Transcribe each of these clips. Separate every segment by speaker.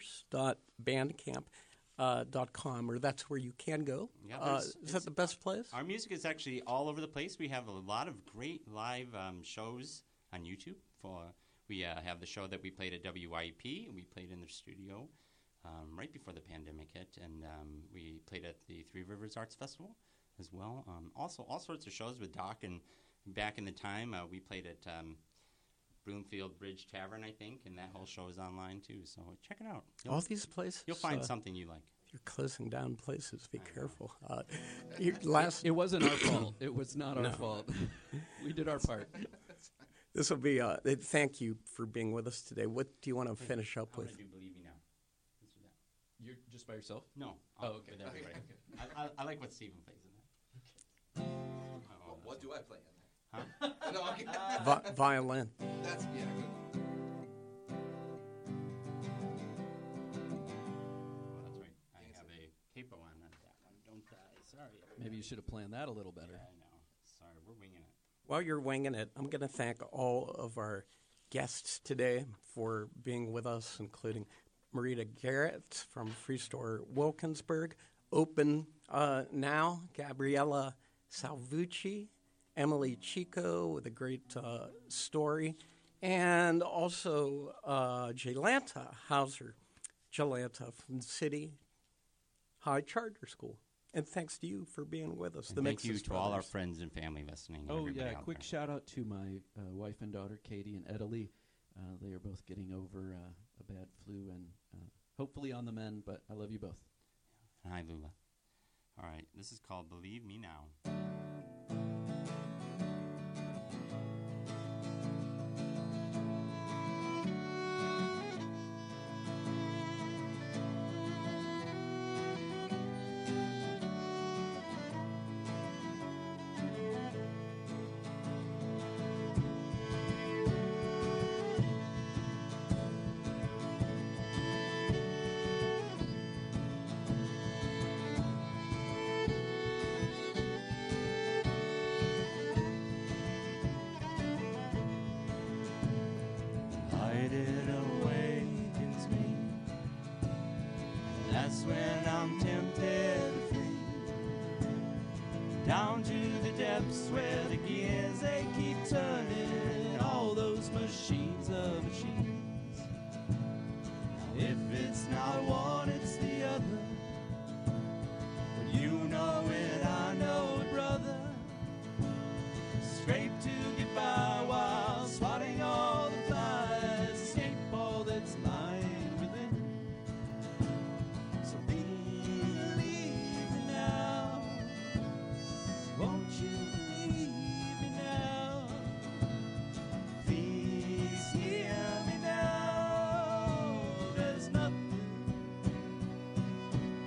Speaker 1: three-rivers.bandcamp.com, or that's where you can go.
Speaker 2: Yeah,
Speaker 1: is that the best place?
Speaker 2: Our music is actually all over the place. We have a lot of great live shows on YouTube. We have the show that we played at WYEP, and we played in the studio right before the pandemic hit, and we played at the Three Rivers Arts Festival as well. Also, all sorts of shows with Doc, and back in the time, we played at Broomfield Bridge Tavern, I think, and that whole show is online too. So check it out.
Speaker 1: All these places.
Speaker 2: You'll find something you like.
Speaker 1: You're closing down places. Be careful.
Speaker 3: It wasn't our fault. It was not our fault. We did our part.
Speaker 1: This will be. Thank you for being with us today. What do you want to finish up with?
Speaker 2: I want to do Believe Me Now.
Speaker 3: You're just by yourself?
Speaker 2: No.
Speaker 3: Okay.
Speaker 2: With everybody. I like what Stephen plays in that.
Speaker 4: Well, what do I play in that?
Speaker 2: Huh?
Speaker 4: No, okay.
Speaker 1: Violin.
Speaker 4: That's good.
Speaker 2: Well, that's right. I have a capo on that one. Don't die. Sorry.
Speaker 3: Maybe you should have planned that a little better.
Speaker 2: Yeah, I know. Sorry, we're winging it.
Speaker 1: While you're winging it, I'm going to thank all of our guests today for being with us, including Marita Garrett from Free Store Wilkinsburg, Open Now, Gabriella Salvucci, Emily Chico with a great story, and also Jelanta Hauser, Jelanta from City High Charter School. And thanks to you for being with us.
Speaker 2: And thank you to all our friends and family listening.
Speaker 3: Oh, yeah, quick shout out to my wife and daughter, Katie and Italy. They are both getting over a bad flu and hopefully on the mend, but I love you both.
Speaker 2: Hi, Lula. All right, this is called Believe Me Now. That's when I'm tempted to flee down to the depths where the gears they keep turning, all those machines of machines. If it's not one, it's the other. But you know it, I know it, brother. Scrape to get by while swatting all the flies, escape all that's lying within. So believe me now, won't you believe me now? Please hear me now. There's nothing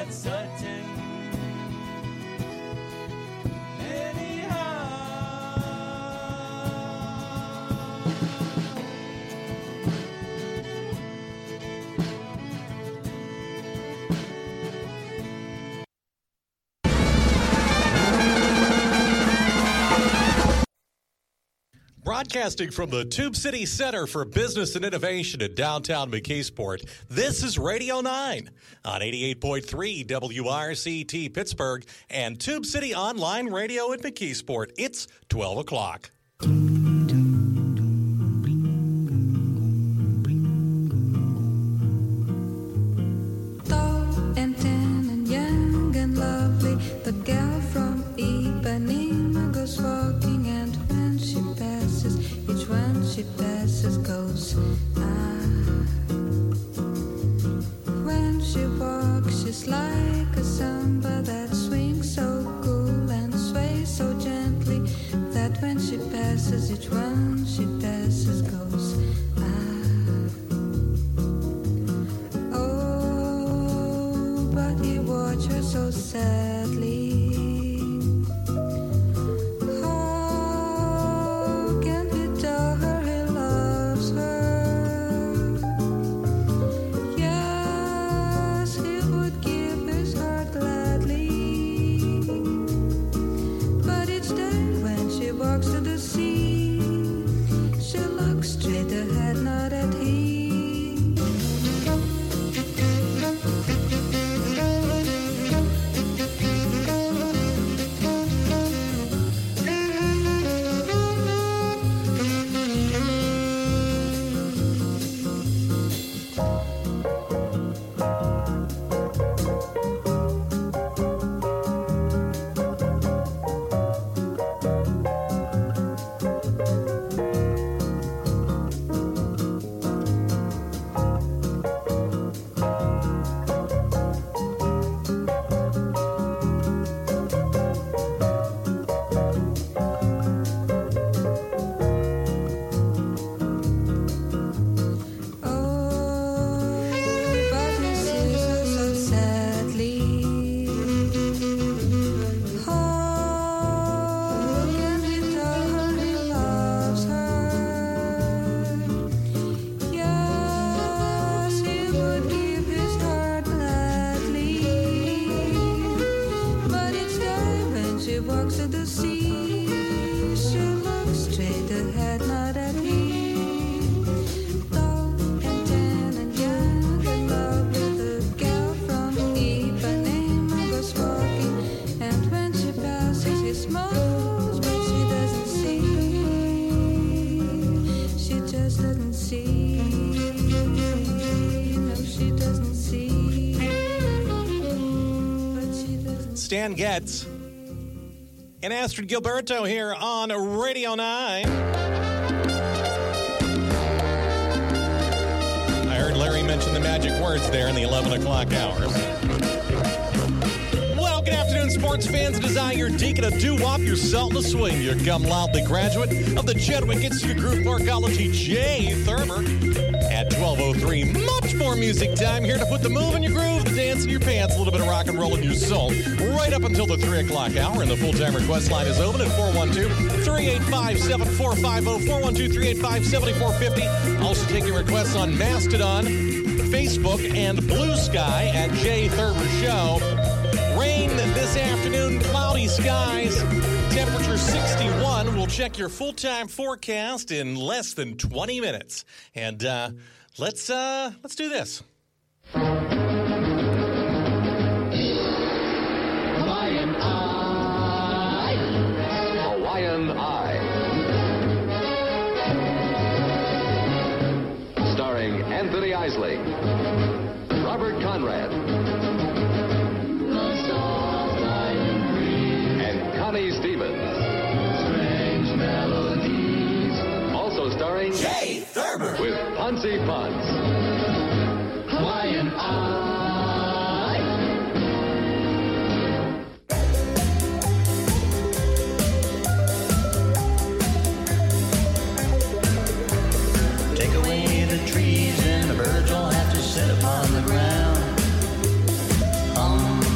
Speaker 5: not certain. Anyhow,
Speaker 6: Broadcasting from the Tube City Center for Business and Innovation in downtown McKeesport, this is Radio 9 on 88.3 WRCT Pittsburgh and Tube City Online Radio in McKeesport. It's 12 o'clock.
Speaker 7: Tall and tan and young and lovely, the gal from Ipanema goes walking, and when she passes, each one she passes goes, ah. When she walks, she's like a samba that swings so cool and sways so gently, that when she passes, each one she passes goes, ah. Oh, but he watched her so sadly. How can he tell her he loves her? Yes, he would give his heart gladly. But each day when she walks to the sea, she looks straight ahead, not at him.
Speaker 6: Stan Getz and Astrid Gilberto here on Radio 9. I heard Larry mention the magic words there in the 11 o'clock hours. Well, good afternoon, sports fans. It is I, your deacon of doo-wop, your salt in the swing, your gum loudly graduate of the Chadwick Institute Group Parkology, Jay Thurber. At 12:03, much more music time here to put the move in your groove, the dance in your pants, a little bit of rock and roll in your soul, right up until the 3 o'clock hour. And the full-time request line is open at 412-385-7450, 412-385-7450. Also taking requests on Mastodon, Facebook, and Blue Sky at Jay Thurber Show. Rain this afternoon, cloudy skies, temperature 61. We'll check your full-time forecast in less than 20 minutes. And let's do this.
Speaker 8: Hawaiian Eye. Hawaiian Eye. Starring Anthony Isley, Robert Conrad, and Connie Stevens. Strange melodies. Also starring Jay Thurber with Ponzi Pons. Hawaiian Eye.
Speaker 9: Take away the trees and the birds all have to sit upon the ground.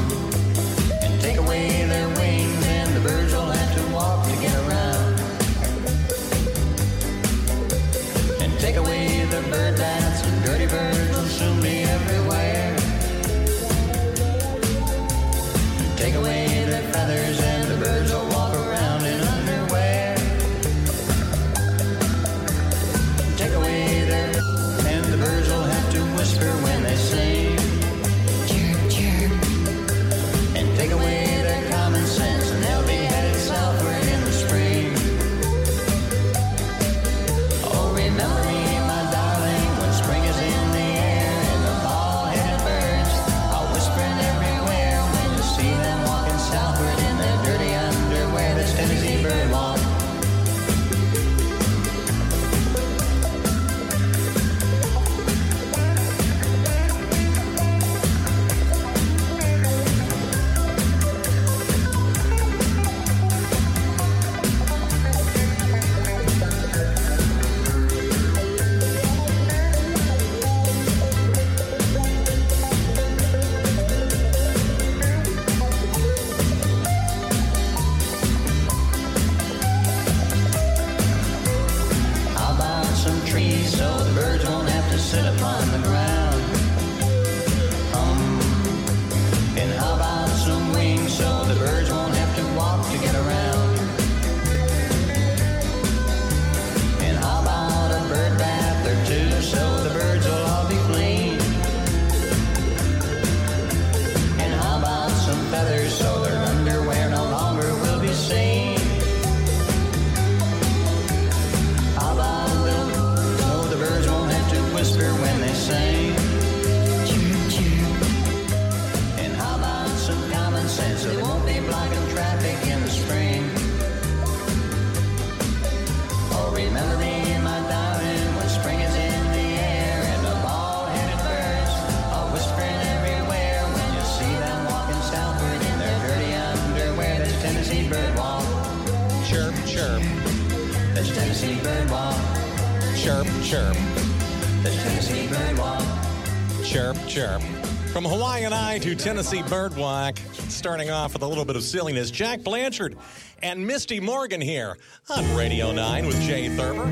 Speaker 9: Tennessee Birdwalk.
Speaker 6: Chirp, chirp.
Speaker 9: The Tennessee Birdwalk.
Speaker 6: Chirp, chirp. From Hawaiian Eye to Tennessee Birdwalk, starting off with a little bit of silliness, Jack Blanchard and Misty Morgan here on Radio 9 with Jay Thurber.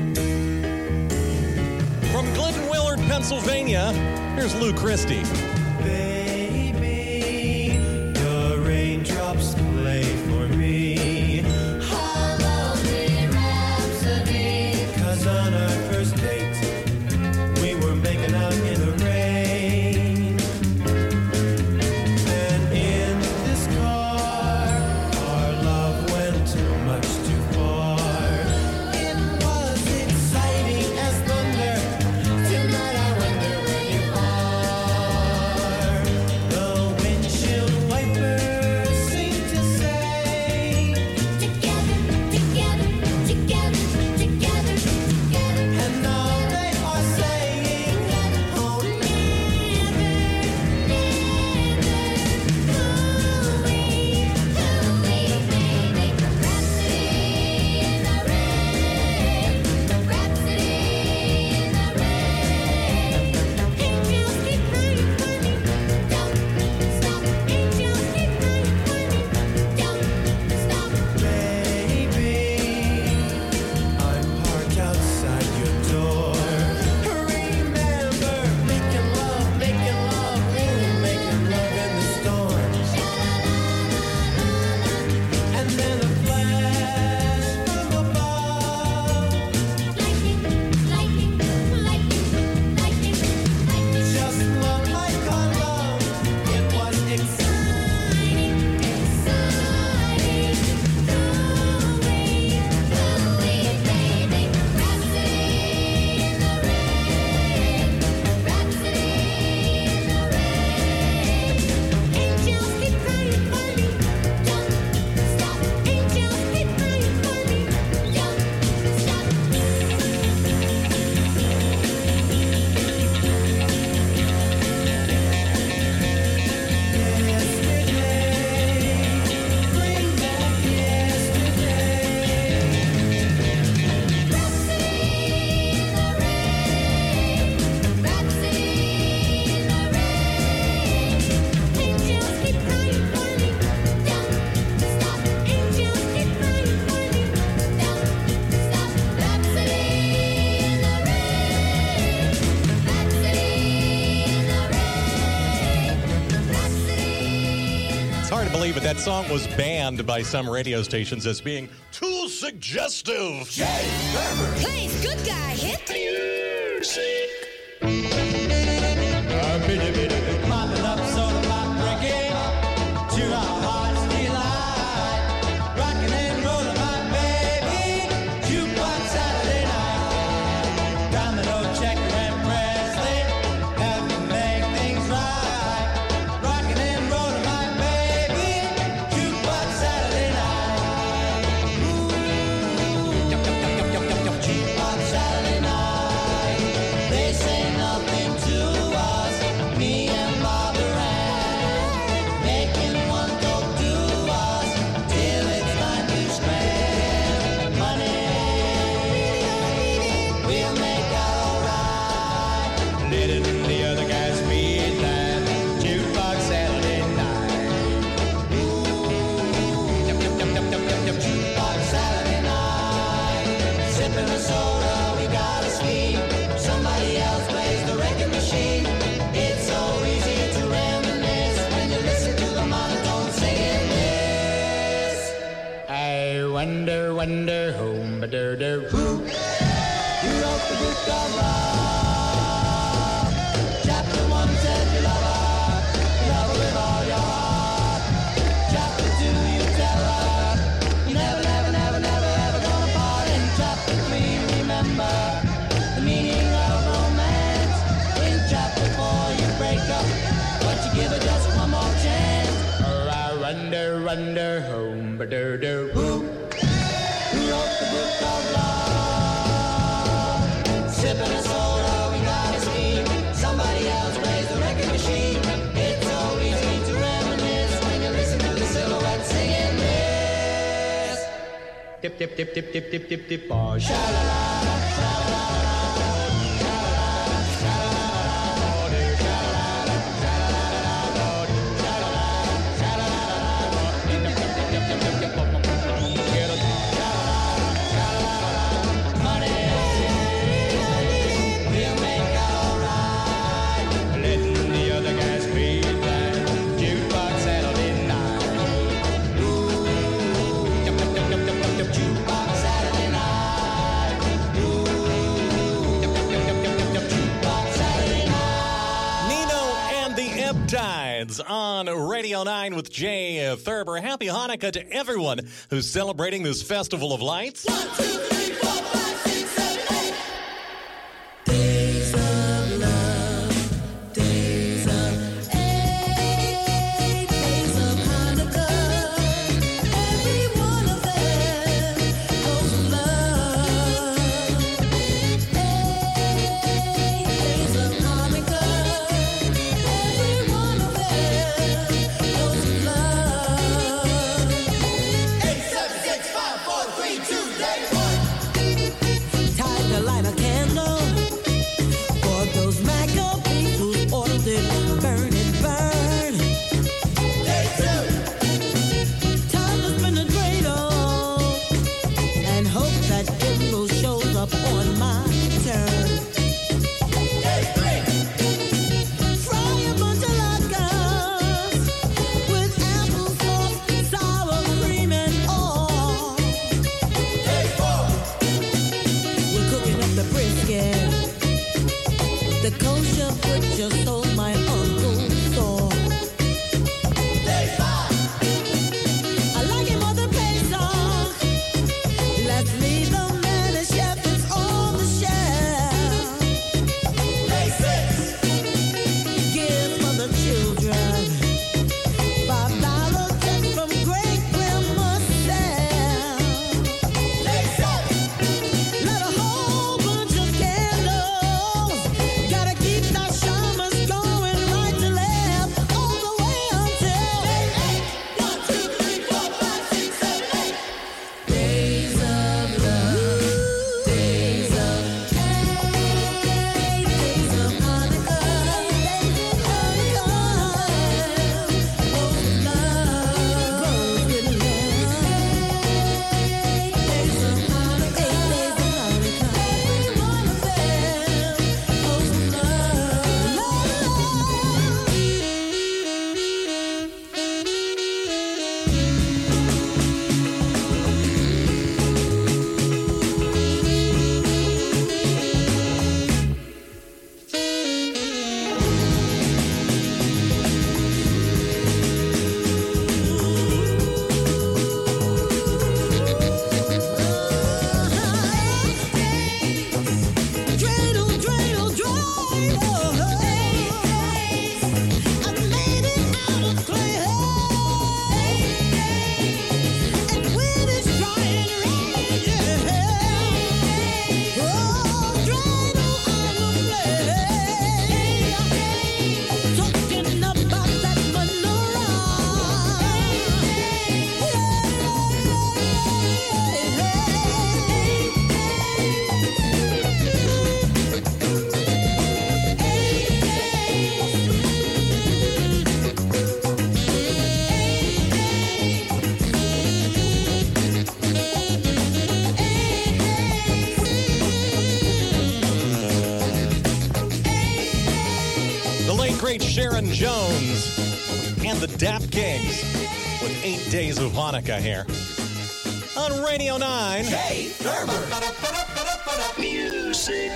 Speaker 6: From Glidden Willard, Pennsylvania, here's Lou Christie.
Speaker 5: Baby, the raindrops play for me. Holiday Rhapsody. 'Cause on our first date, we were making out in the rain. And in this car, our love went much too far. It was exciting as thunder. Tonight I wonder where you are. The windshield wipers seem to say, together, together, together, together, together. And all they are saying, oh, never, never, hooey, hooey, baby. Rhapsody in the rain, rhapsody in the rain. Angels keep crying for me, don't stop. Angels keep crying for me, don't stop. Baby, I'm parked outside your door. Remember, making love, really making love in the storm. And then a flash from above. Lightning, lightning, lightning, lightning, lightning. Just love like our love. It was exciting, exciting. Hooey, hooey, baby. Rhapsody in the rain, rhapsody in the rain. Angels keep crying for me, don't stop. Angels keep crying for me, don't stop.
Speaker 6: It's hard to believe, but that song was banned by some radio stations as being too suggestive.
Speaker 7: Plays good guy hit.
Speaker 5: Mopping up soda pop drinking to our heart's delight. Rocking and rolling my baby, jukebox Saturday night. Domino, Checker, and Presley help me make things right. Rocking and rolling my baby, jukebox Saturday night. Jukebox Saturday night. They say nothing to us, me and Barbara Ann, making one talk to us till it's time to spend money. We'll make out alright. Letting the other guys beat that jukebox Saturday night. Jukebox Saturday night. Sipping a soda, we gotta sleep. Somebody else plays the record machine. It's so easy to reminisce when you listen to the monotone singing this. I wonder, wonder, whom, who wrote the book of love? Chapter 1 said you love her with all your heart. Chapter 2 you tell her you never, never, never, never, ever gonna part. In chapter 3 remember the meaning of romance. In chapter 4 you break up, but you give her just one more chance. Oh, I wonder, wonder, whom, who wrote the book of love? Sipping a soda, we gotta sleep. Somebody else plays the record machine. It's so easy to reminisce when you listen to the silhouette singing this. Dip,
Speaker 9: dip, dip, dip, dip, dip, dip, dip, bar. Sha-la-la-la.
Speaker 6: On Radio 9 with Jay Thurber. Happy Hanukkah to everyone who's celebrating this festival of lights.
Speaker 5: 1, 2, 3, 4, 5, 6, 7, 8. Days of love, days of 8, days of Hanukkah. Every one of them goes with love. 8 days of Hanukkah. Every one of them goes with love. 8, 7, 6, 5, 4, 3, 2, day 1. Time to light a candle for those Maccabees whose oil did burn and burn. Day 2. Time to spin a dreidel and hope that Kimbo shows up on my turn. Day 3. Fry a bunch of latkes with applesauce, sour cream, and all. Day 4. We're cooking up the brisket, the kosher butcher stole my uncle's store. Day 5. I like it more than Pesach. Let's leave the man and chef it's on the shelf. Day 6. Gifts for the children. $5 check from great grandma Sam. Day 7. Let a whole bunch of candles. Gotta keep the shamans going right to left all the way until day 8. 1, 2, 3, 4, 5, 6, 7, 8. Days of love, days of 8, days of Hanukkah. Hanukkah goes with love, goes with love. 8 days of Hanukkah, 8 days of Hanukkah. Every one of them goes with love. Dreidel, dreidel, dreidel. 8 days. I made it out of clay. 8 days. And when it's dry and raining, oh, dreidel I will play. Talking about that menorah.
Speaker 6: The late great Sharon Jones and the Dap Kings with 8 Days of Hanukkah here on Radio 9.
Speaker 9: Jay Thurber. Music.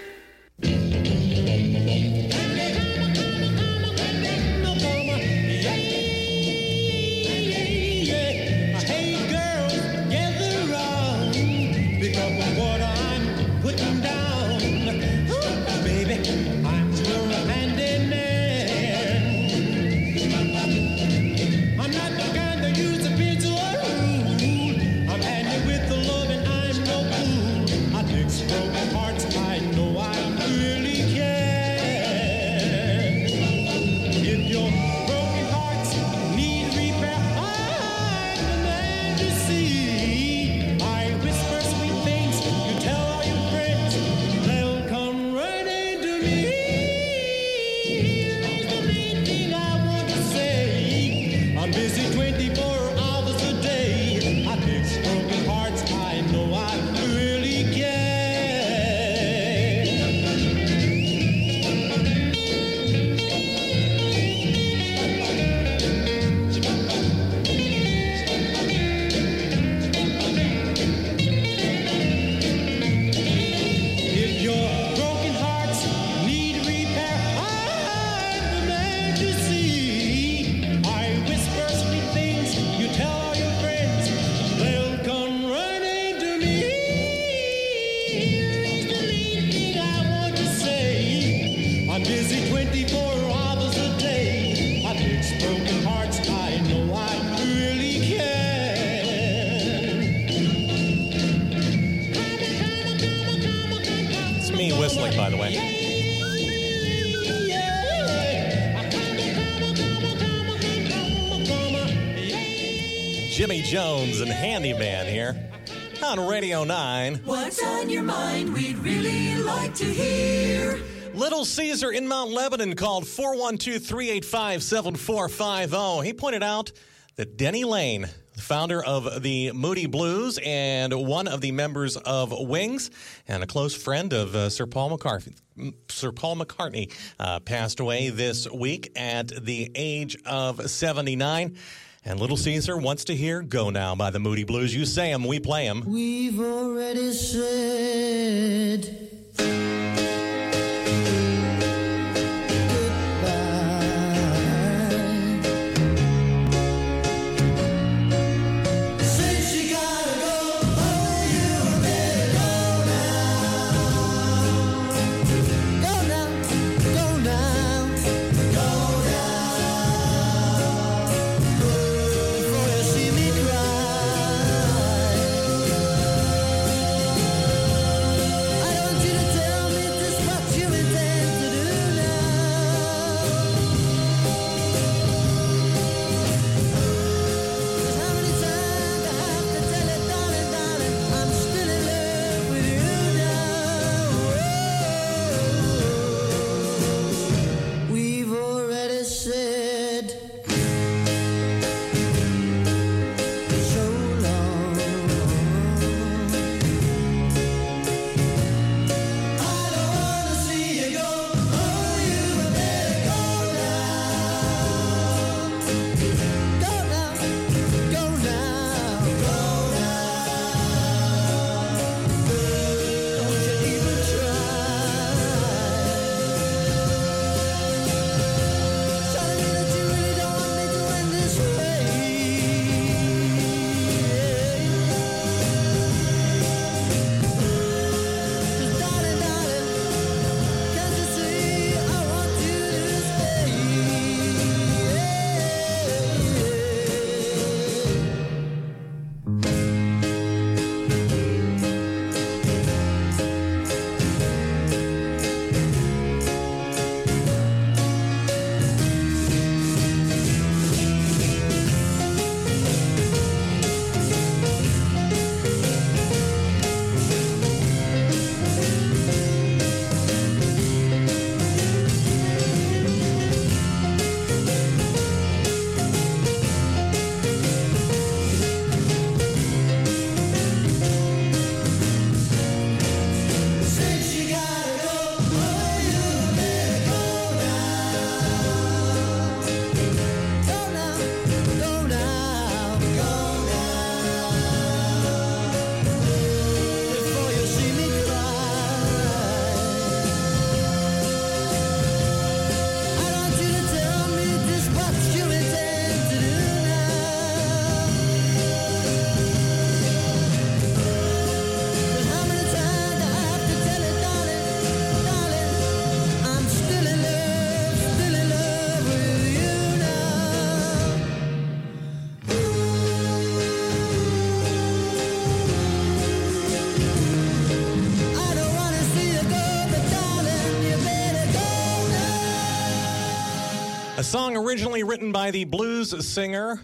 Speaker 10: Hey girls, gather round because of what I'm putting down. Ooh, baby, I'm your handyman. I'm not the kind that used to be too rude. I'm handy with the love and I'm no fool. I fix broken hearts, I know busy 24 hours a day. I fix broken hearts, I know I really can. If your broken hearts need repair, I'm the man to see. I whisper sweet things, you tell all your friends, they'll come running to me. Here's the lead thing I want to say. I'm busy 24 hours a day. I fix broken hearts, I know I really can.
Speaker 6: It's me whistling, by the way. Jimmy Jones and Handyman here on Radio 9.
Speaker 5: What's on your mind? We'd really like to hear.
Speaker 6: Little Caesar in Mount Lebanon called 412-385-7450. He pointed out that Denny Lane, the founder of the Moody Blues and one of the members of Wings and a close friend of Sir Paul McCartney, passed away this week at the age of 79. And Little Caesar wants to hear Go Now by the Moody Blues. You say them, we play them.
Speaker 5: We've already said
Speaker 6: A song originally written by the blues singer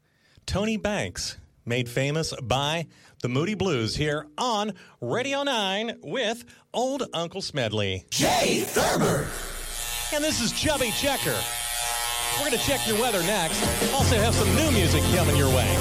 Speaker 6: Tony Banks, made famous by the Moody Blues here on Radio 9 with Old Uncle Smedley.
Speaker 5: Jay Thurber.
Speaker 6: And this is Chubby Checker. We're going to check your weather next. Also have some new music coming your way.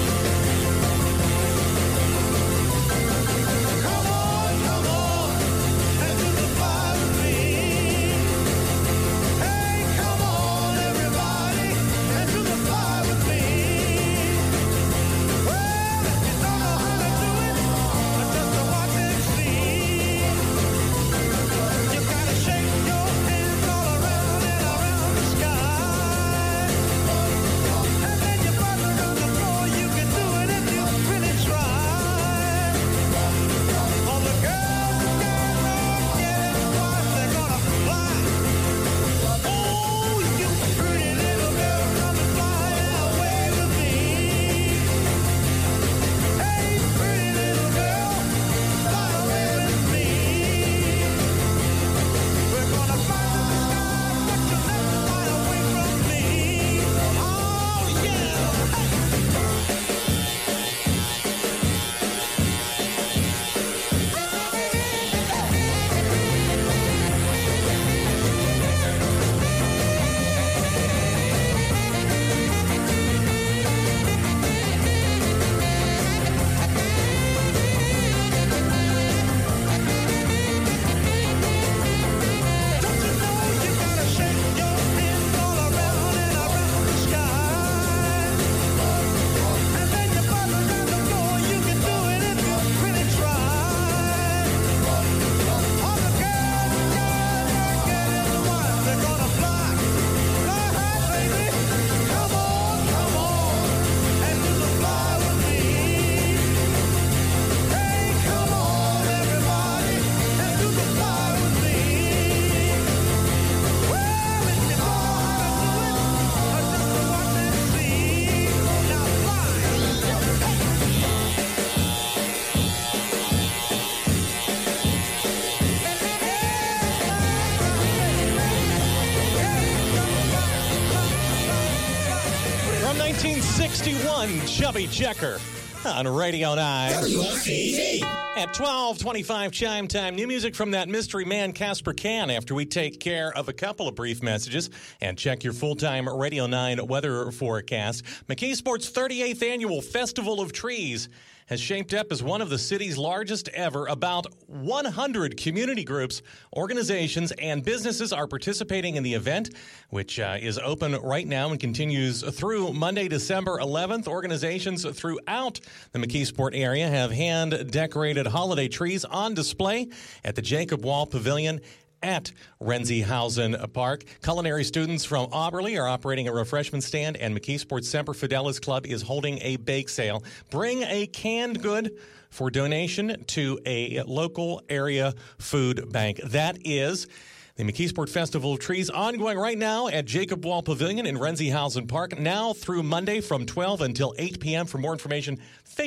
Speaker 6: From 1961, Chubby Checker on Radio 9.
Speaker 5: WRCT.
Speaker 6: At 12:25 chime time, new music from that mystery man Casper Can after we take care of a couple of brief messages and check your full-time Radio 9 weather forecast. McKeesport's 38th annual Festival of Trees has shaped up as one of the city's largest ever. About 100 community groups, organizations, and businesses are participating in the event, which is open right now and continues through Monday, December 11th. Organizations throughout the McKeesport area have hand-decorated holiday trees on display at the Jacob Wall Pavilion at Renzihausen Park. Culinary students from Auberly are operating a refreshment stand, and McKeesport Semper Fidelis Club is holding a bake sale. Bring a canned good for donation to a local area food bank. That is the McKeesport Festival of Trees, ongoing right now at Jacob Wall Pavilion in Renzihausen Park, now through Monday from 12 until 8 p.m. For more information,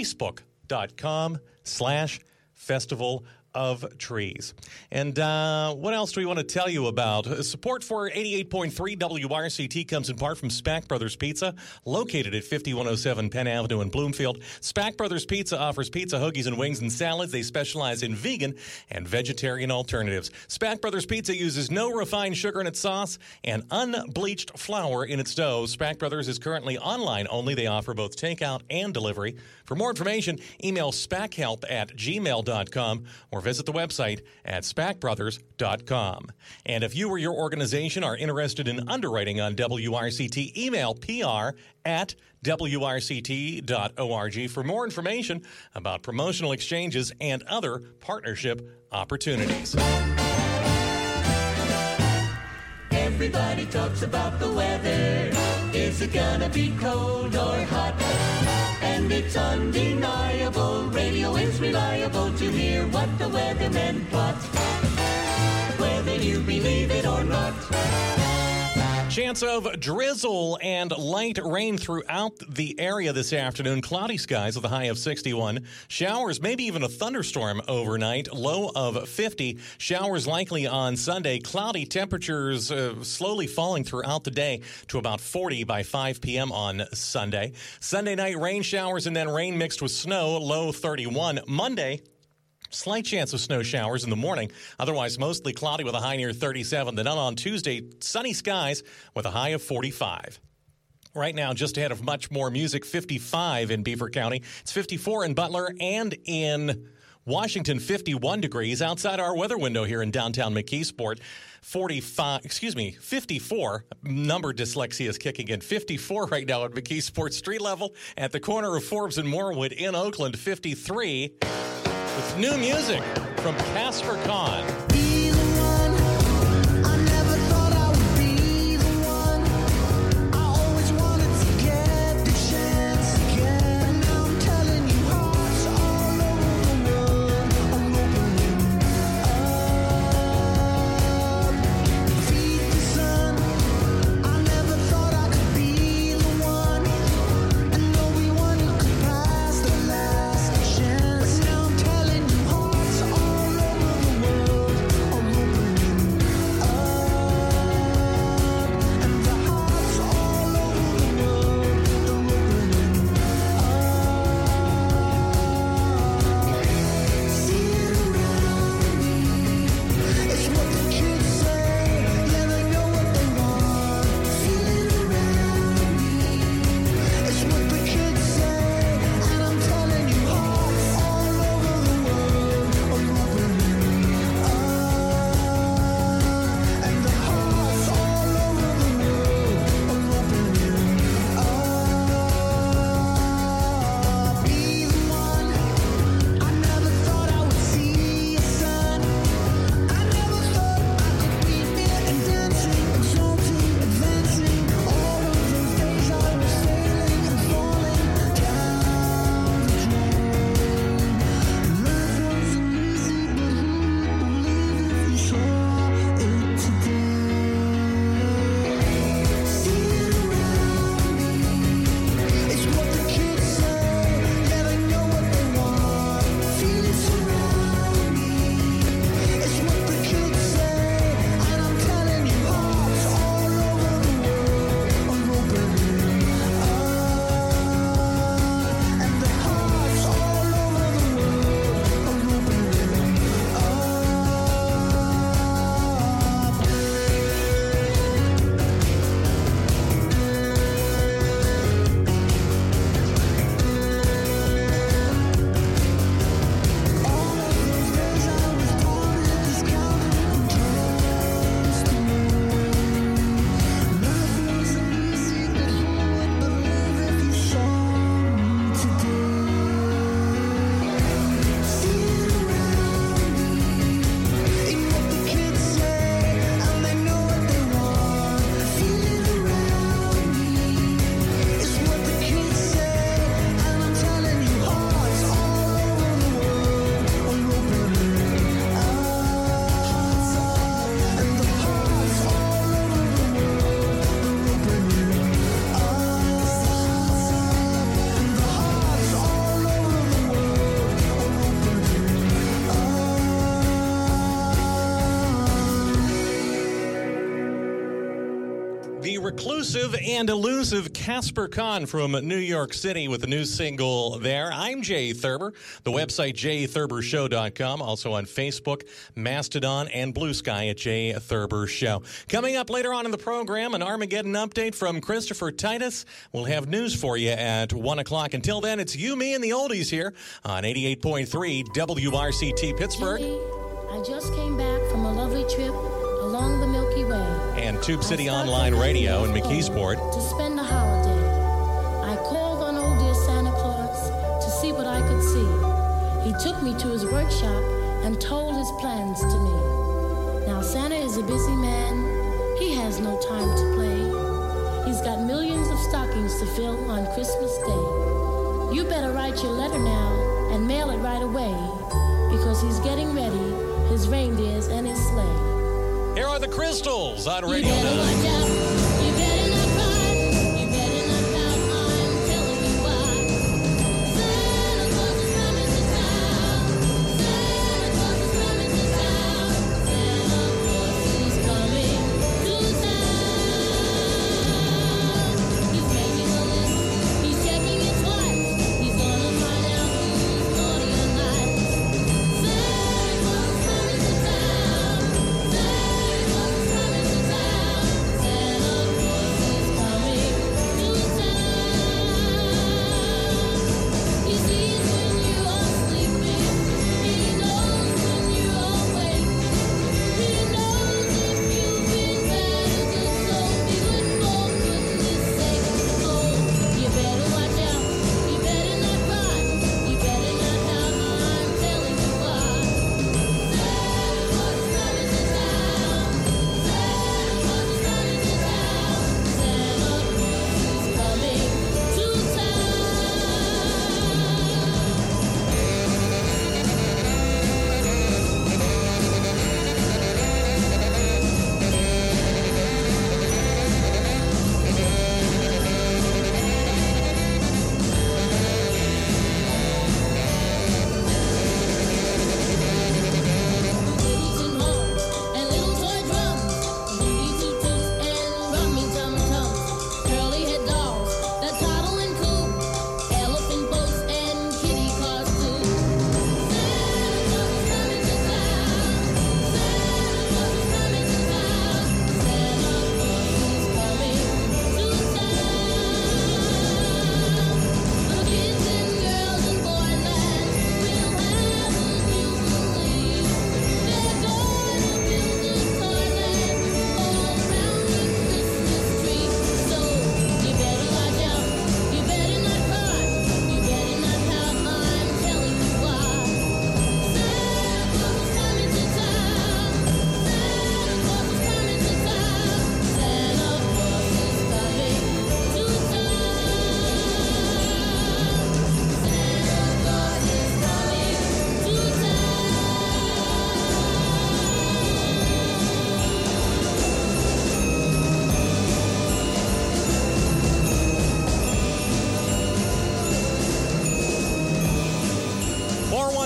Speaker 6: facebook.com/Festival of Trees. And what else do we want to tell you about? Support for 88.3 WRCT comes in part from Spack Brothers Pizza, located at 5107 Penn Avenue in Bloomfield. Spack Brothers Pizza offers pizza, hoagies, and wings and salads. They specialize in vegan and vegetarian alternatives. Spack Brothers Pizza uses no refined sugar in its sauce and unbleached flour in its dough. Spack Brothers is currently online only. They offer both takeout and delivery. For more information, email spackhelp@gmail.com or visit the website at spackbrothers.com. And if you or your organization are interested in underwriting on WRCT, email pr@wrct.org for more information about promotional exchanges and other partnership opportunities.
Speaker 5: Everybody talks about the weather. Is it gonna be cold or hot? And it's undeniable, radio is reliable to hear what the weathermen plot. Whether you believe it or not.
Speaker 6: Chance of drizzle and light rain throughout the area this afternoon. Cloudy skies with a high of 61. Showers, maybe even a thunderstorm overnight. Low of 50. Showers likely on Sunday. Cloudy temperatures slowly falling throughout the day to about 40 by 5 p.m. on Sunday. Sunday night rain showers and then rain mixed with snow. Low 31. Monday, slight chance of snow showers in the morning. Otherwise, mostly cloudy with a high near 37. Then on Tuesday, sunny skies with a high of 45. right now, just ahead of Much More Music, 55 in Beaver County. It's 54 in Butler and in Washington, 51 degrees. Outside our weather window here in downtown McKeesport, 54. Number dyslexia is kicking in. 54 right now at McKeesport street level. At the corner of Forbes and Moorwood in Oakland, 53. With new music from Casper Kahn. Reclusive and elusive Casper Kahn from New York City with a new single there. I'm Jay Thurber. The website, jaythurbershow.com. Also on Facebook, Mastodon, and Blue Sky at Jay Thurber Show. Coming up later on in the program, an Armageddon update from Christopher Titus. We'll have news for you at 1 o'clock. Until then, it's you, me, and the oldies here on 88.3 WRCT Pittsburgh.
Speaker 11: I just came back from a lovely trip along the Milky Way.
Speaker 6: And Tube City Online Radio in McKeesport.
Speaker 11: To spend the holiday, I called on old dear Santa Claus to see what I could see. He took me to his workshop and told his plans to me. Now Santa is a busy man. He has no time to play. He's got millions of stockings to fill on Christmas Day. You better write your letter now and mail it right away, because he's getting ready, his reindeers and his sleigh.
Speaker 6: Here are the Crystals on Radio 9.
Speaker 11: Santa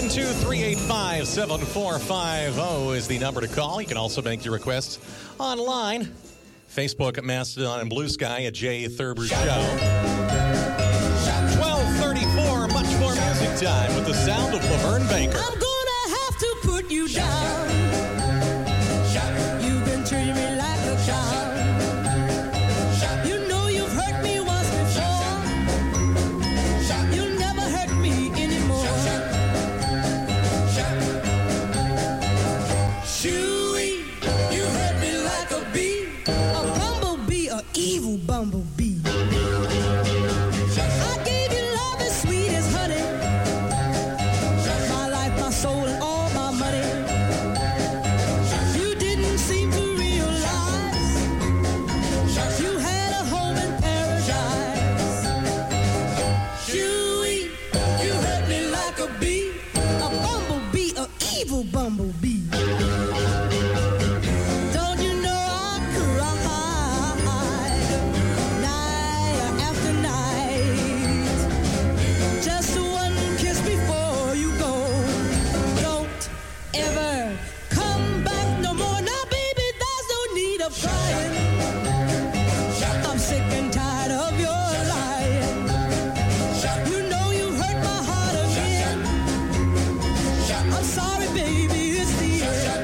Speaker 6: 712-385-7450 is the number to call. You can also make your requests online. Facebook at Mastodon and Blue Sky at Jay Thurber Show. 12:34, much more music time with the sound of Laverne Baker.
Speaker 5: I'm gonna have to put you down. You've been treating me like a child. You know you've hurt me once before. You'll never hurt me anymore. Shooey, you hurt me like a bee, a bumblebee, a evil bumblebee. I gave you love as sweet as honey, my life, my soul, and all my money. You didn't seem to realize you had a home in paradise. Shooey, you hurt me like a bee, a bumblebee, a evil bumblebee. Don't you know I cried night after night, just one kiss before you go. Don't ever come back no more. Now, baby, there's no need of crying. I'm sick and tired of your lying. You know you hurt my heart again. I'm sorry, baby, it's the end.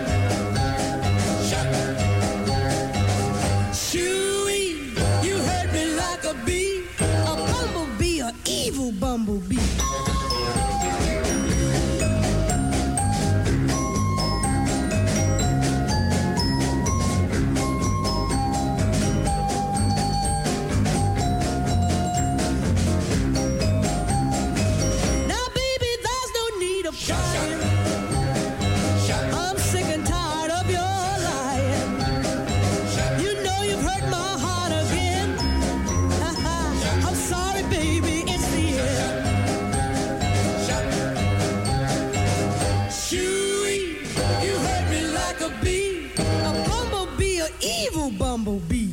Speaker 5: Shooey, you hurt me like a bee, a bumblebee, a evil bumblebee. Now, baby, there's no need of crying. I'm sick and tired of your lying. You know you've hurt my heart again. I'm sorry, baby, it's the end. Shooey, you hurt me like a bee, a bumblebee, an evil bumblebee.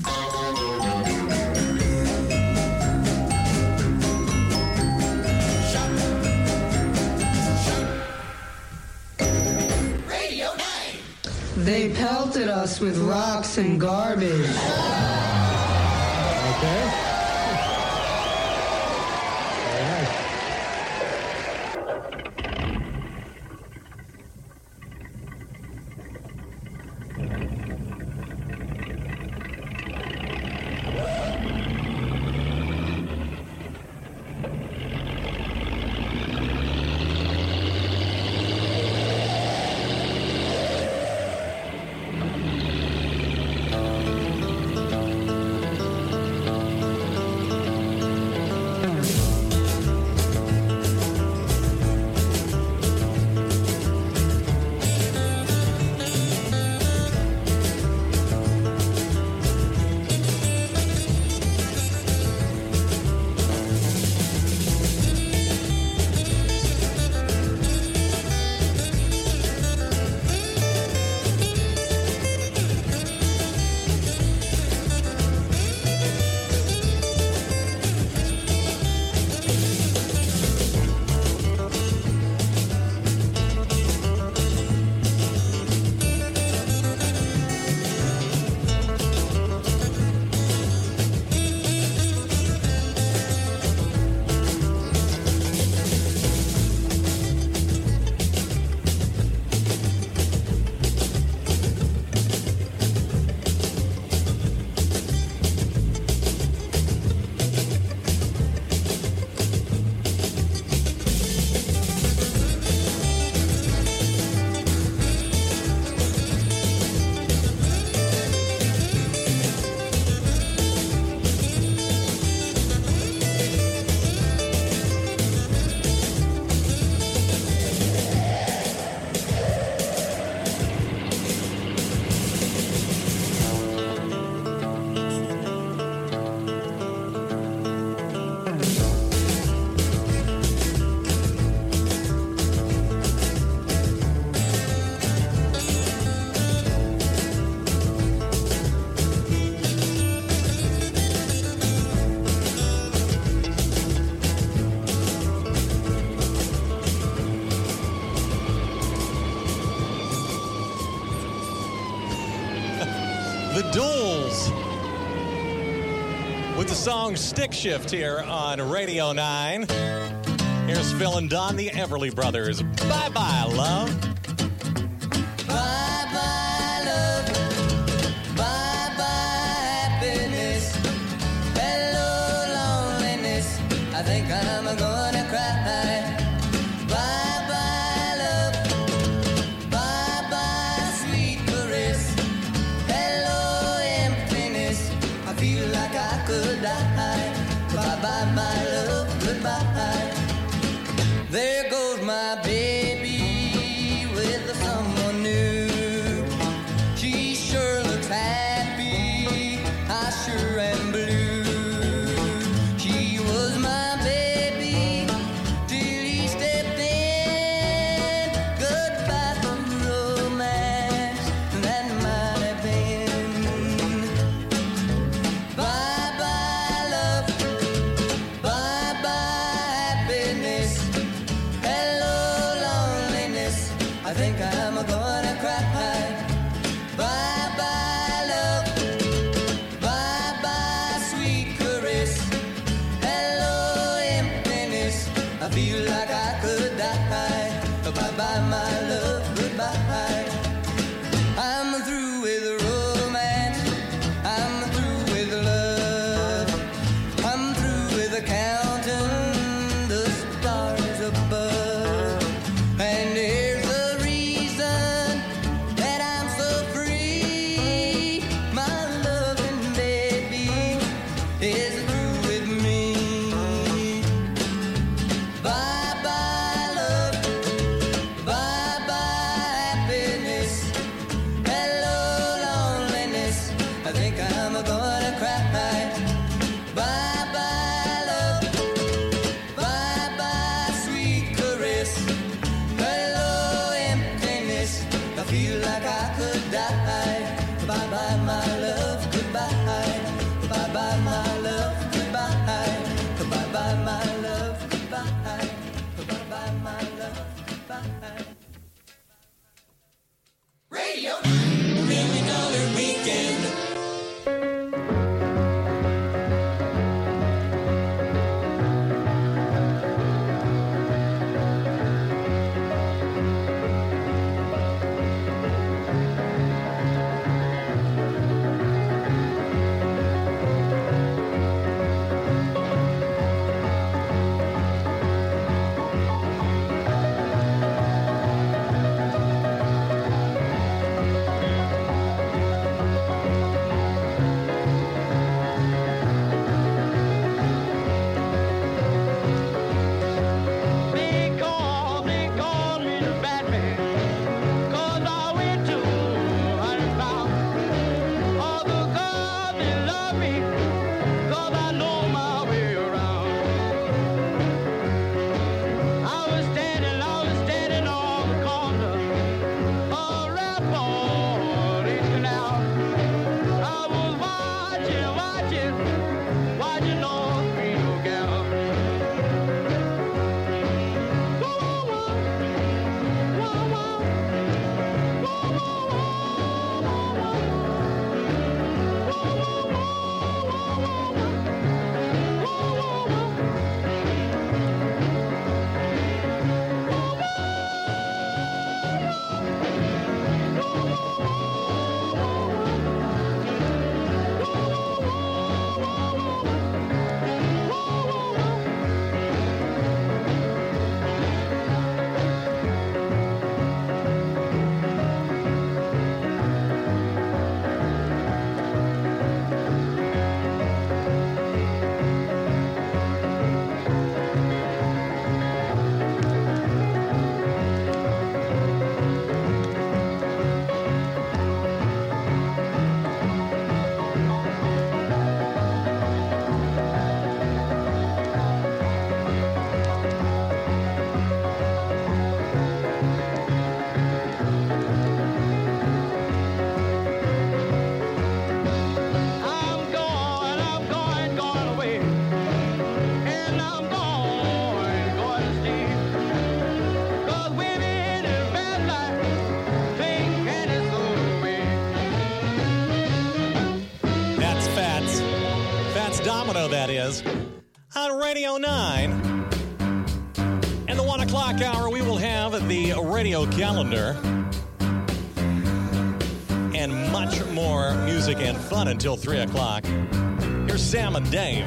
Speaker 12: They pelted us with rocks and garbage.
Speaker 9: Okay.
Speaker 6: Doles with the song Stick Shift here on Radio 9. Here's Phil and Don, the Everly Brothers. Bye-bye, love.
Speaker 5: Bye-bye, love. Bye-bye, happiness. Hello, loneliness. I think I'm gonna cry. Bye-bye, love. Bye-bye, sweet caress. Hello, emptiness. I feel like I could die. Bye-bye, my love. Goodbye. There goes my baby with someone new. She sure looks happy, I sure am blue. She was my baby till he stepped in. Goodbye for romance, that might have been. Bye-bye, love. Bye-bye, happiness. Hello, loneliness. I think I'm gonna cry. Bye-bye, love. Bye-bye, sweet caress. Hello, emptiness. I feel like I could die. Bye-bye, my love. Goodbye. I'm through with romance. I'm through with love. I'm through with counting the stars above. And here's the reason that I'm so free. My loving baby is through with me. Bye-bye, love. Bye-bye,
Speaker 6: Domino, that is, on Radio 9. In the 1 o'clock hour, we will have the radio calendar and much more music and fun until 3 o'clock. Here's Sam and Dave.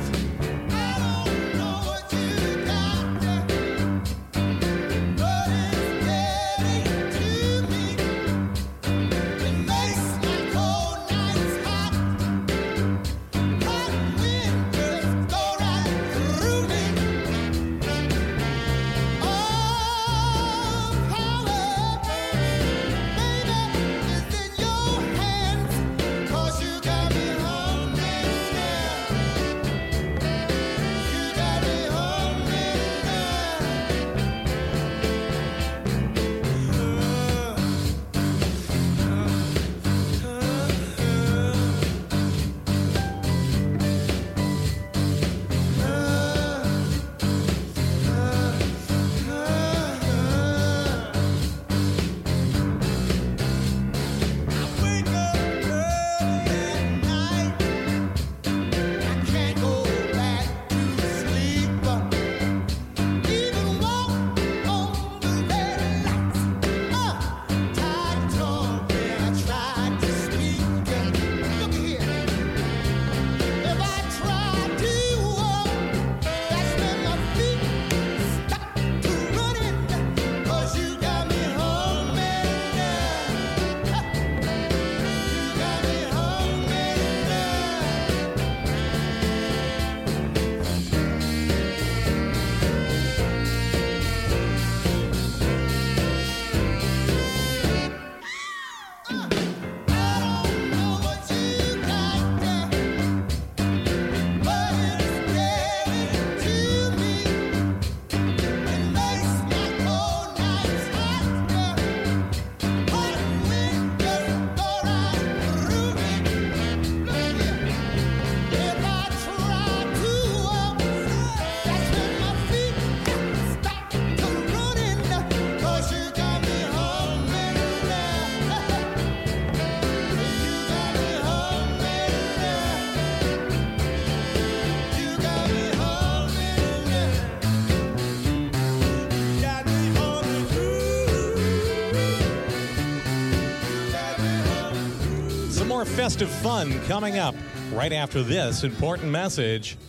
Speaker 6: More festive fun coming up right after this important message.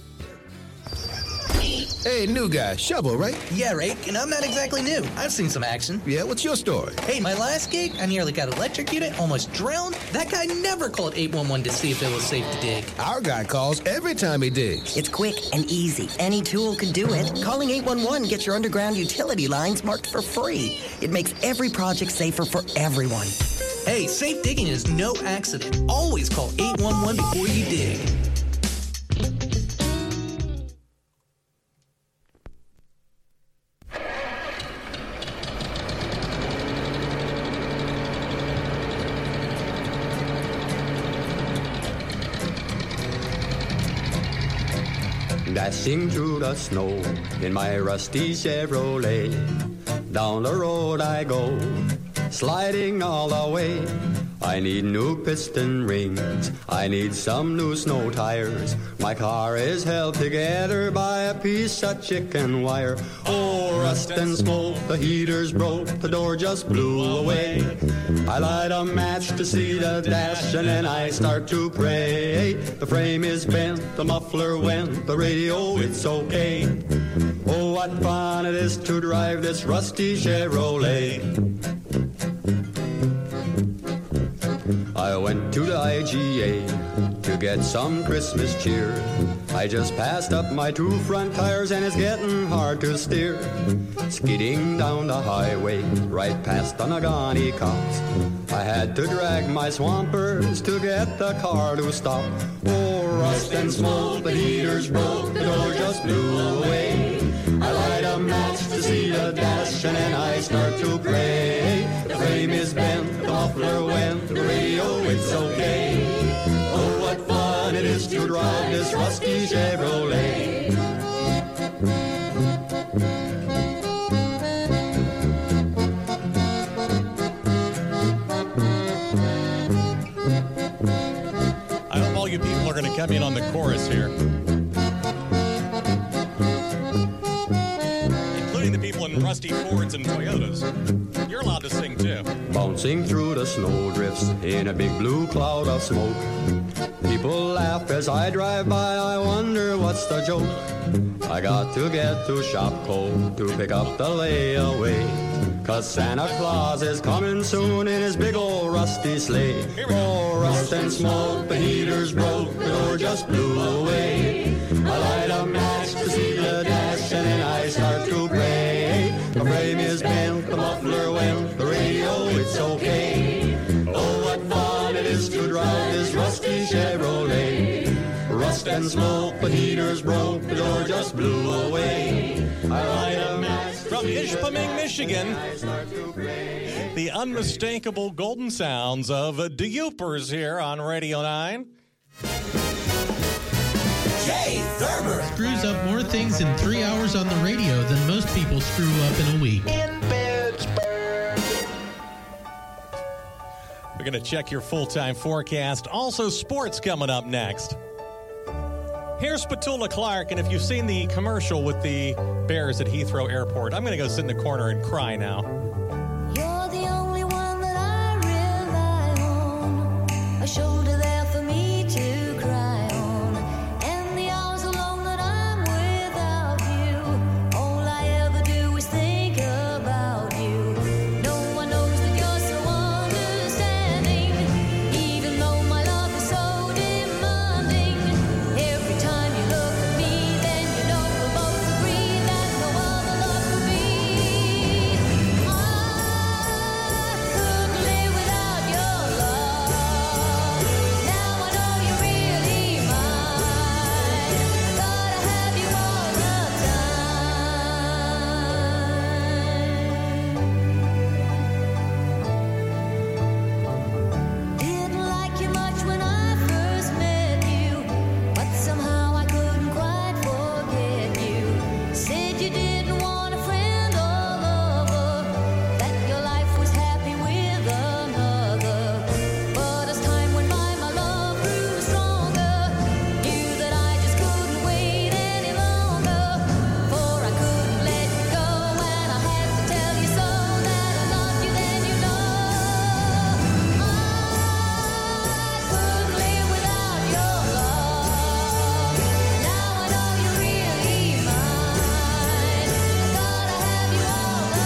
Speaker 13: Hey, new guy, Shovel, right?
Speaker 14: Yeah, right. And I'm not exactly new. I've seen some action.
Speaker 13: Yeah, what's your story?
Speaker 14: Hey, my last gig, I nearly got electrocuted, almost drowned. That guy never called 811 to see if it was safe to dig.
Speaker 13: Our guy calls every time he digs.
Speaker 15: It's quick and easy. Any tool can do it. Calling 811 gets your underground utility lines marked for free. It makes every project safer for everyone.
Speaker 14: Hey, safe digging is no accident. Always call 811 before you dig.
Speaker 16: Dashing through the snow in my rusty Chevrolet. Down the road I go, sliding all the way. I need new piston rings, I need some new snow tires. My car is held together by a piece of chicken wire. Oh, rust and smoke, the heater's broke, the door just blew away. I light a match to see the dash and then I start to pray. The frame is bent, the muffler went, the radio, it's okay. Oh, what fun it is to drive this rusty Chevrolet. I went to the IGA to get some Christmas cheer. I just passed up my two front tires and it's getting hard to steer. Skidding down the highway right past the Nagani cops. I had to drag my swampers to get the car to stop. Oh, rust and smoke, the heater's broke, the door just blew away. I light a match to see the dash and then I start to pray. The frame is bent, the muffler went, the radio, it's okay. Oh, what fun it is to drive this rusty Chevrolet.
Speaker 6: I hope all you people are going to come in on the chorus here. including the people in rusty Fords and Toyotas. You're allowed to sing, too.
Speaker 16: Bouncing through the snowdrifts in a big blue cloud of smoke. People laugh as I drive by, I wonder what's the joke. I got to get to Shopko to pick up the layaway, 'cause Santa Claus is coming soon in his big old rusty sleigh. Oh, rust and smoke, the heater's broke, the door just blew away. I light a match to see the dash, and then I start to pray. The frame is bent, the muffler went, the radio, it's okay. Oh, what fun it is to drive this rusty Chevrolet. Rust and smoke, the heater's broke, the door just blew away. I light a match.
Speaker 6: From Ishpeming, Michigan, the unmistakable golden sounds of the Youpers here on Radio 9.
Speaker 17: Jay Thurber
Speaker 18: screws up more things in 3 hours on the radio than most people screw up in a week.
Speaker 6: We're going to check your full-time forecast. Also, sports coming up next. Here's Petula Clark, and if you've seen the commercial with the Bears at Heathrow Airport, I'm going to go sit in the corner and cry now.
Speaker 11: You're the only one that I rely on, a shoulder there for me to cry on, and the hours alone that I'm without you, all I ever do is think about you. No one knows that you're so understanding, even though my love is so demanding. Every time you look at me, then you know we'll both agree that no other love could be. I couldn't live without your love. Now I know you're really mine. Gotta have you all the time. Didn't like you much when I first met you, but somehow I couldn't quite forget you. Said you didn't want a friend or lover, that your life was happy with another. But as time went by, my love grew stronger. Knew that I just couldn't wait any longer, for I couldn't let you go, and I had to tell you so that I loved you. Then you know I couldn't live without your love. Now I know you're really mine. Gotta have you all the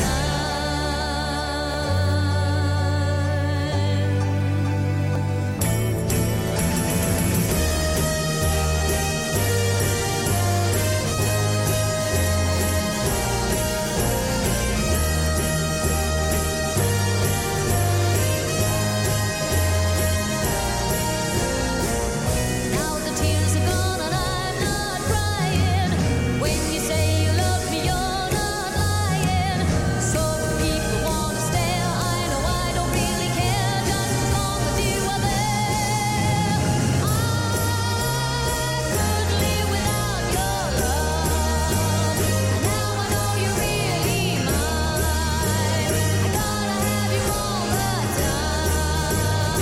Speaker 11: Now the tears are gone and I'm not crying. When you say you love me, you're not lying. So if people wanna stare, I know I don't really care, just as long as you are there. I couldn't live without your love. And now I know you're really mine. I gotta have you all the time.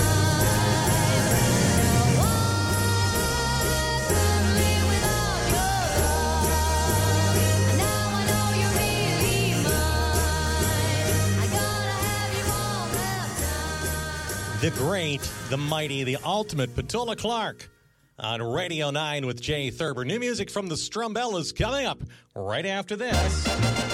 Speaker 11: Couldn't live without your love. And now I know you're really mine. I gotta have you all the time.
Speaker 6: The great, the mighty, the ultimate Petula Clark on Radio 9 with Jay Thurber. New music from the Strumbellas coming up right after this.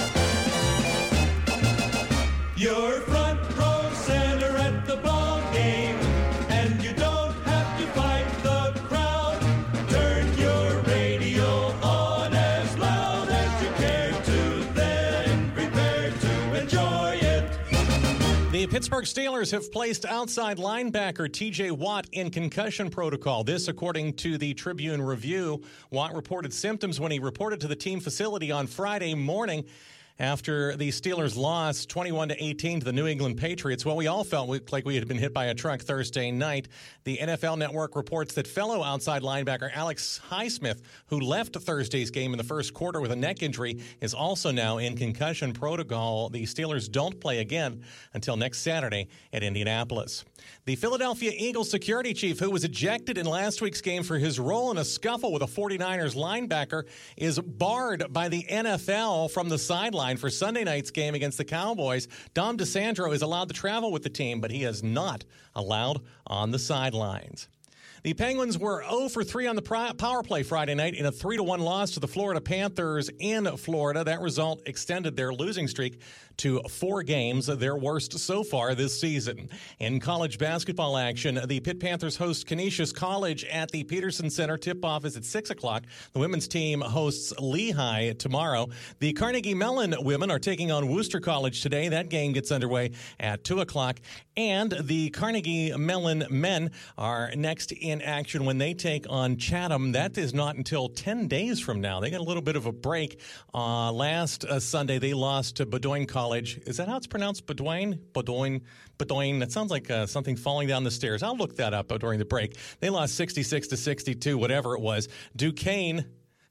Speaker 10: You're front row center at the ball game, and you don't have to fight the crowd. Turn your radio on as loud as you care to, then prepare to enjoy it.
Speaker 6: The Pittsburgh Steelers have placed outside linebacker TJ Watt in concussion protocol. This, according to the Tribune Review. Watt reported symptoms when he reported to the team facility on Friday morning. after the Steelers lost 21-18 to the New England Patriots. Well, we all felt like we had been hit by a truck Thursday night. The NFL Network reports that fellow outside linebacker Alex Highsmith, who left Thursday's game in the first quarter with a neck injury, is also now in concussion protocol. The Steelers don't play again until next Saturday at Indianapolis. The Philadelphia Eagles security chief, who was ejected in last week's game for his role in a scuffle with a 49ers linebacker, is barred by the NFL from the sideline for Sunday night's game against the Cowboys. Dom DeSandro is allowed to travel with the team, but he is not allowed on the sidelines. The Penguins were 0 for 3 on the power play Friday night in a 3-1 loss to the Florida Panthers in Florida. That result extended their losing streak to 4 games, their worst so far this season. In college basketball action, the Pitt Panthers host Canisius College at the Peterson Center. Tip-off is at 6 o'clock. The women's team hosts Lehigh tomorrow. The Carnegie Mellon women are taking on Worcester College today. That game gets underway at 2 o'clock. And the Carnegie Mellon men are next in action when they take on Chatham. That is not until 10 days from now. They got a little bit of a break. Last Sunday, they lost to Bowdoin College. Is that how it's pronounced? Bowdoin? Bowdoin. That sounds like something falling down the stairs. I'll look that up during the break. They lost 66-62, whatever it was. Duquesne.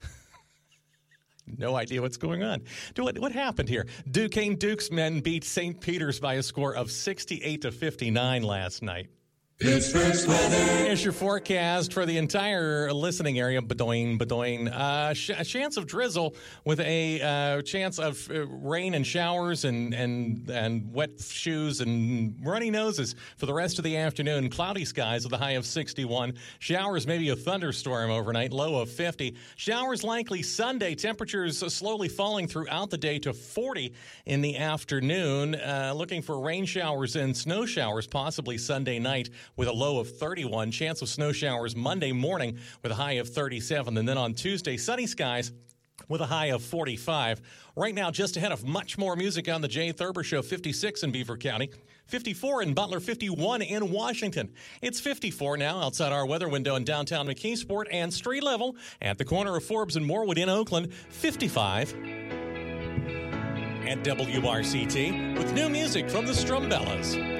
Speaker 6: No idea what's going on. What happened here? Duke's men beat St. Peter's by a score of 68-59 last night.
Speaker 5: Pittsburgh's weather.
Speaker 6: Here's your forecast for the entire listening area. Bowdoin. A chance of drizzle with a chance of rain and showers and wet shoes and runny noses for the rest of the afternoon. Cloudy skies with a high of 61. Showers, maybe a thunderstorm overnight, low of 50. Showers likely Sunday. Temperatures slowly falling throughout the day to 40 in the afternoon. Looking for rain showers and snow showers possibly Sunday night, with a low of 31. Chance of snow showers Monday morning with a high of 37. And then on Tuesday, sunny skies with a high of 45. Right now, just ahead of much more music on the Jay Thurber Show, 56 in Beaver County, 54 in Butler, 51 in Washington. It's 54 now outside our weather window in downtown McKeesport, and street level at the corner of Forbes and Morwood in Oakland, 55 at WRCT with new music from the Strumbellas.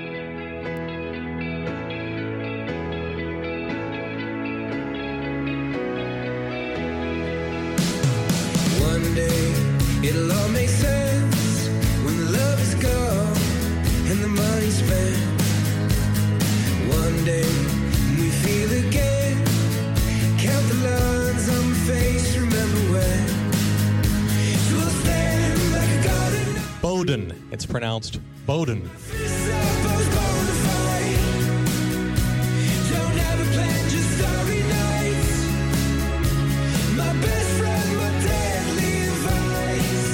Speaker 5: One day, it'll all make sense when the love is gone and the money's spent. One day, we feel again, count the lines on my face, remember when. So we'll stand like a garden.
Speaker 6: Bowdoin. It's pronounced Bowdoin.
Speaker 5: Don't have a plan, just starry nights. My best friend, my deadly advice.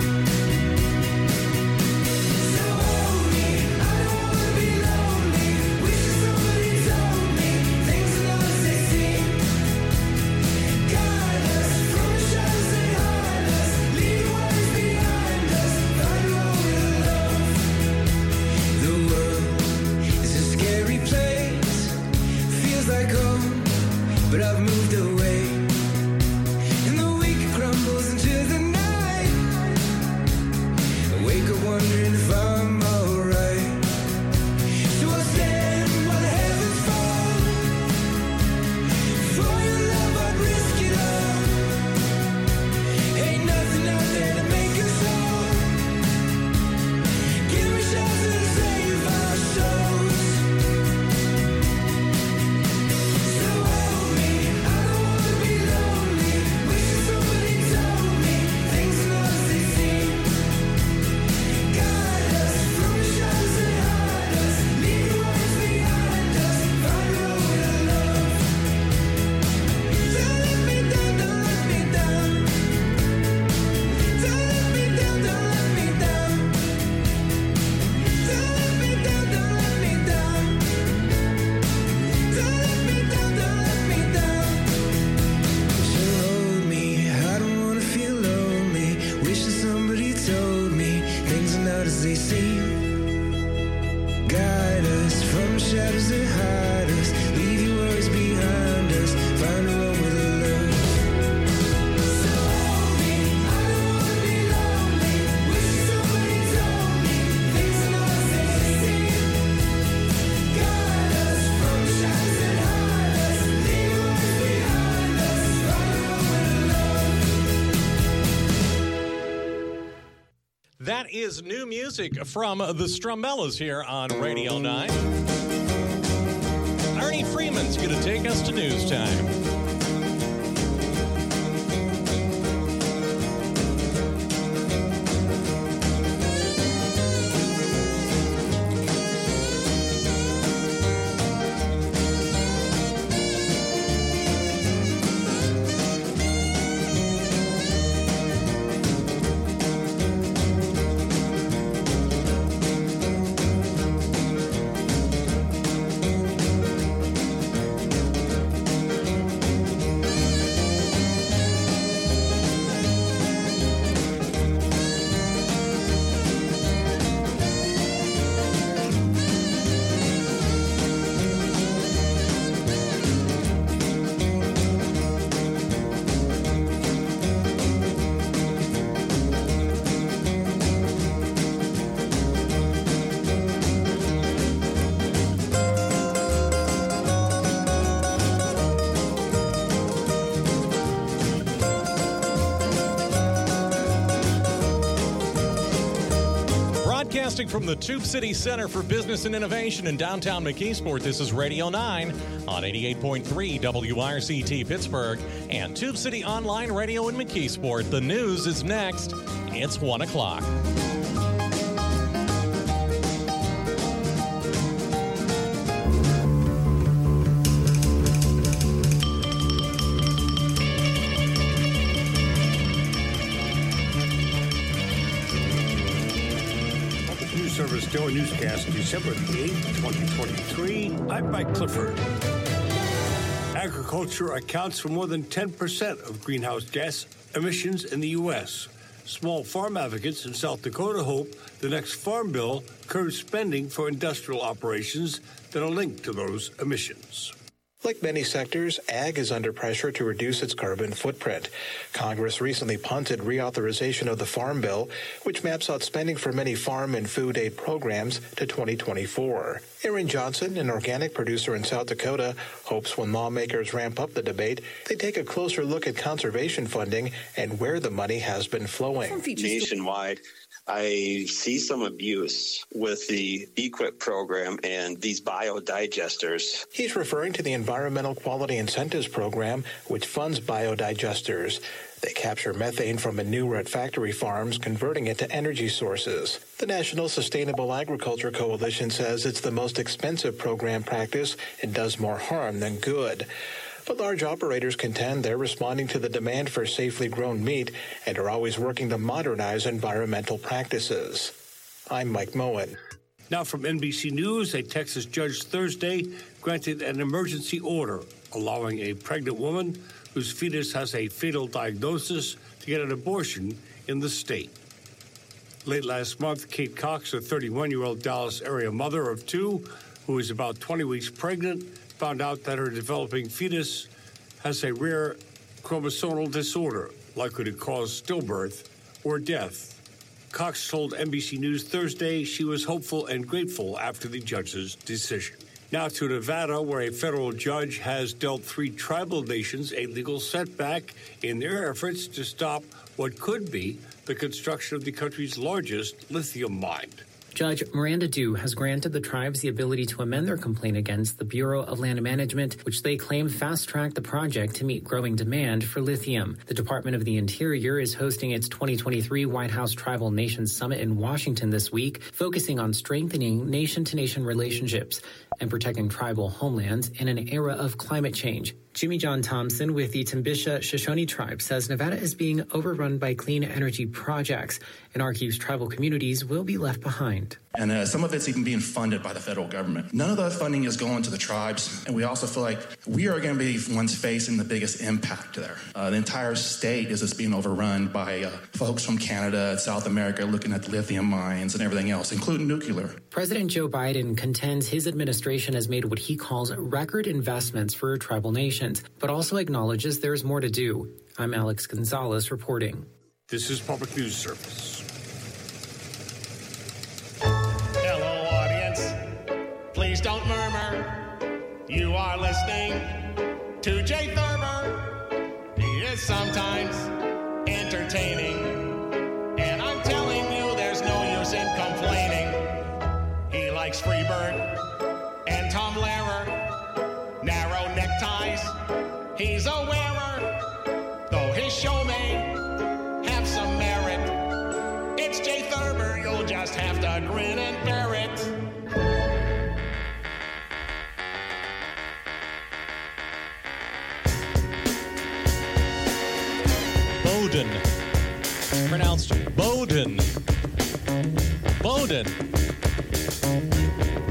Speaker 5: So hold me, I don't wanna be lonely. Wishing somebody told me things are not as they seem. Guide us from the shadows that hide us. Leave worries behind us. Find a road of love.
Speaker 6: That is new music from the Strumbellas here on Radio 9. Ernie Freeman's going to take us to news time. Broadcasting from the Tube City Center for Business and Innovation in downtown McKeesport, this is Radio 9 on 88.3 WIRCT Pittsburgh and Tube City Online Radio in McKeesport. The news is next. It's 1 o'clock.
Speaker 19: Service Daily Newscast, December the 8th, 2023. I'm Mike Clifford. Agriculture accounts for more than 10% of greenhouse gas emissions in the U.S. Small farm advocates in South Dakota hope the next farm bill curbs spending for industrial operations that are linked to those emissions.
Speaker 20: Like many sectors, ag is under pressure to reduce its carbon footprint. Congress recently punted reauthorization of the Farm Bill, which maps out spending for many farm and food aid programs to 2024. Aaron Johnson, an organic producer in South Dakota, hopes when lawmakers ramp up the debate, they take a closer look at conservation funding and where the money has been flowing.
Speaker 21: Nationwide, I see some abuse with the BQIP program and these biodigesters.
Speaker 20: He's referring to the Environmental Quality Incentives Program, which funds biodigesters. They capture methane from manure at factory farms, converting it to energy sources. The National Sustainable Agriculture Coalition says it's the most expensive program practice and does more harm than good. But large operators contend they're responding to the demand for safely grown meat and are always working to modernize environmental practices. I'm Mike Moen.
Speaker 19: Now from NBC News, a Texas judge Thursday granted an emergency order allowing a pregnant woman whose fetus has a fatal diagnosis to get an abortion in the state. Late last month, Kate Cox, a 31-year-old Dallas area mother of two who is about 20 weeks pregnant, found out that her developing fetus has a rare chromosomal disorder likely to cause stillbirth or death. Cox told NBC News Thursday she was hopeful and grateful after the judge's decision. Now to Nevada, where a federal judge has dealt 3 tribal nations a legal setback in their efforts to stop what could be the construction of the country's largest lithium mine.
Speaker 22: Judge Miranda Dew has granted the tribes the ability to amend their complaint against the Bureau of Land Management, which they claim fast-tracked the project to meet growing demand for lithium. The Department of the Interior is hosting its 2023 White House Tribal Nations Summit in Washington this week, focusing on strengthening nation-to-nation relationships and protecting tribal homelands in an era of climate change. Jimmy John Thompson with the Timbisha Shoshone tribe says Nevada is being overrun by clean energy projects and argues tribal communities will be left behind.
Speaker 23: And some of it's even being funded by the federal government. None of that funding is going to the tribes, and we also feel like we are going to be the ones facing the biggest impact there. The entire state is just being overrun by folks from Canada and South America looking at the lithium mines and everything else, including nuclear.
Speaker 22: President Joe Biden contends his administration has made what he calls record investments for tribal nations, but also acknowledges there's more to do. I'm Alex Gonzalez reporting.
Speaker 19: This is Public News Service.
Speaker 10: Hello, audience. Please don't murmur. You are listening to Jay Thurber. He is sometimes entertaining. And I'm telling you, there's
Speaker 1: likes Freebird and Tom Lehrer. Narrow neckties, he's a wearer, though his show may have some merit. It's Jay Thurber, you'll just have to grin and bear it.
Speaker 6: Bowden. Pronounced Bowden. Bowden.